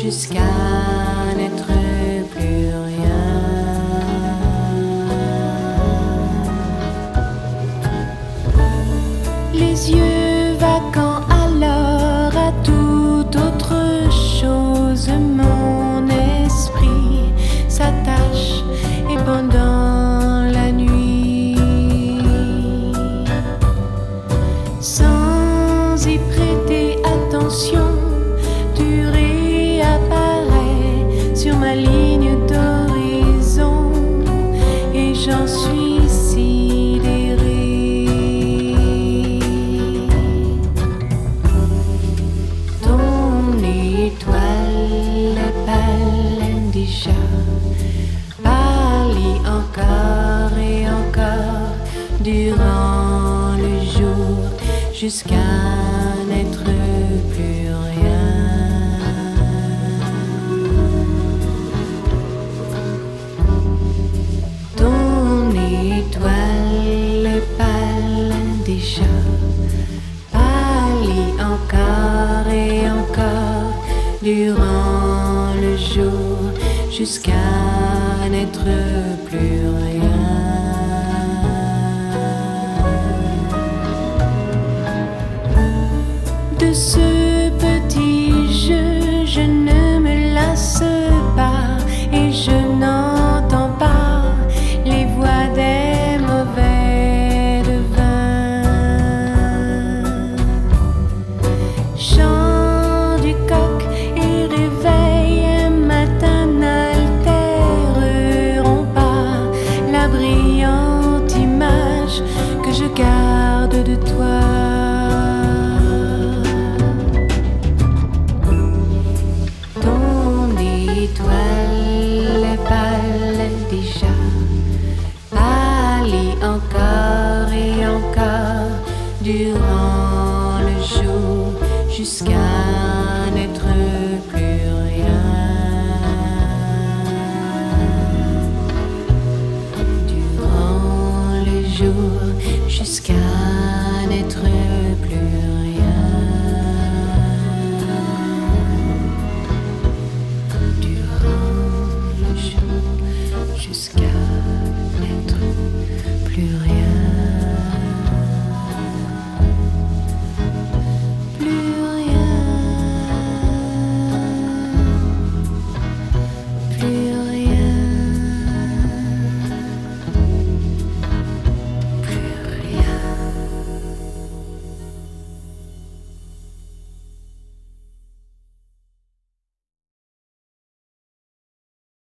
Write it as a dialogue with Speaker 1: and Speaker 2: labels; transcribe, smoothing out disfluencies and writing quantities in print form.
Speaker 1: jusqu'à n'être plus rien. Les yeux vacants alors à toute autre chose, mon esprit s'attache et pendant la nuit, sans y prêter attention, tu réapparais sur ma ligne d'horizon et j'en suis sidérée. Ton étoile est pâle déjà, pâlit encore et encore durant le jour jusqu'à n'être plus rien. Ton étoile est pâle déjà, pâlit encore et encore durant le jour jusqu'à n'être plus rien. De ce petit jeu, je ne me lasse pas et je n'entends pas les voix des mauvais devins. Chant du coq et réveil matin n'altéreront pas la brillante image que je garde de toi. L'étoile est pâle déjà, pâlit encore et encore durant le jour jusqu'à n'être plus rien. Durant le jour jusqu'à n'être plus rien. Jusqu'à n'être plus rien. Plus rien. Plus rien.